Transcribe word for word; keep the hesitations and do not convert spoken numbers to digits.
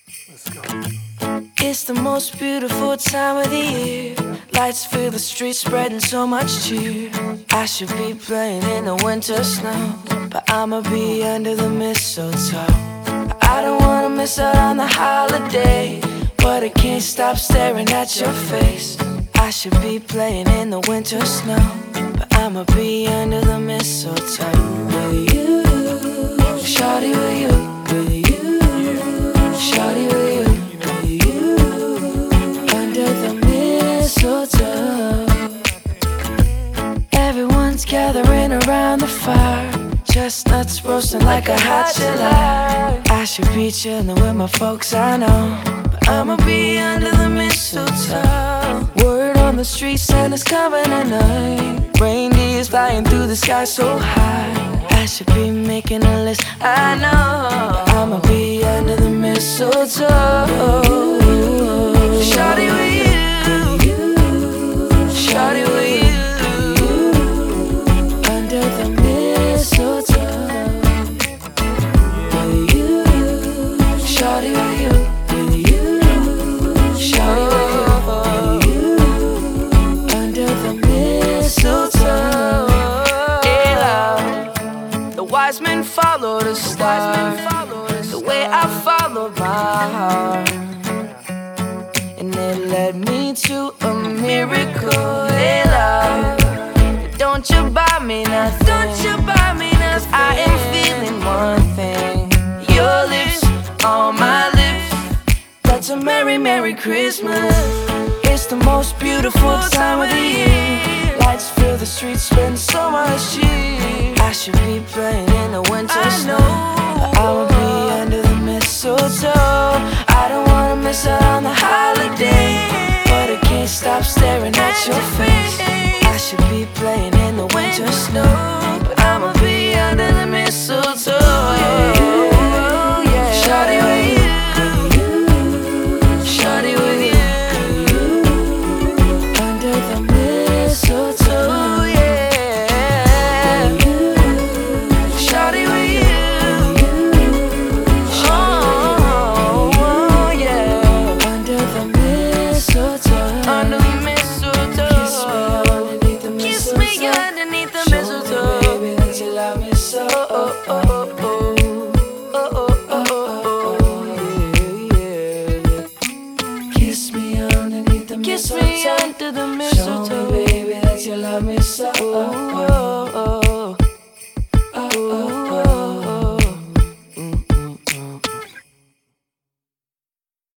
Let's go. It's the most beautiful time of the year. Lights fill the streets, spreading so much cheer. I should be playing in the winter snow, but I'ma be under the mistletoe. I don't wanna miss out on the holiday, but I can't stop staring at your face. I should be playing in the winter snow, but I'ma be under the mistletoe. With you, shawty, with you, with you, shawty, with you, with you, under the mistletoe. Everyone's gathering around the fire, chestnuts roasting like a hot July. I should be chilling with my folks, I know, but I'ma be under the mistletoe. Word on the street, Santa's coming tonight. Reindeer's flying through the sky so high. I should be making a list, I know, but I'ma be under the mistletoe. Shawty with you, shawty with you, under the mistletoe. With you, shawty with you, with you, shawty with you, under the mistletoe. Yeah, the wise men followed the star, the way I followed my heart, and it led me to a miracle. Hey, love, don't you buy me nothing, don't you buy me nothing. I am feeling one thing, your lips on my lips. That's a merry, merry Christmas. It's the most beautiful time of the year. Lights fill the streets, spend so much cheer. I should be playing in the winter snow, but I will be under the mistletoe. I don't wanna miss out on the holiday, but I can't stop staring at your face.